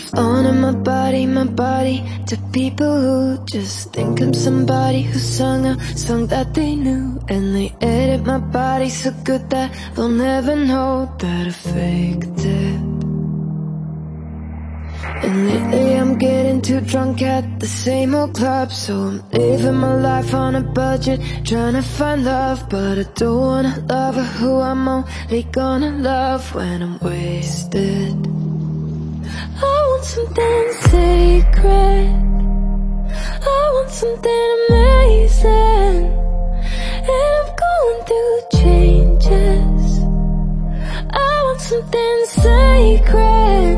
Owning my body to people who just think I'm somebody who sung a song that they knew. And they edit my body so good that they'll never know that I faked it. And lately I'm getting too drunk at the same old club, so I'm living my life on a budget, trying to find love. But I don't wanna love who I'm only gonna love when I'm wasted. I want something sacred, I want something amazing, and I'm going through changes. I want something sacred.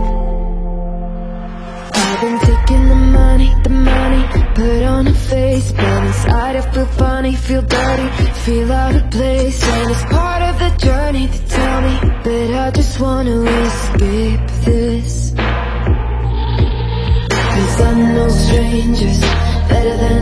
I've been taking the money, put on a face, but inside I feel funny, feel dirty, feel out of place. And it's part of the journey to tell me that I just wanna escape this. 'Cause I'm no strangers, better than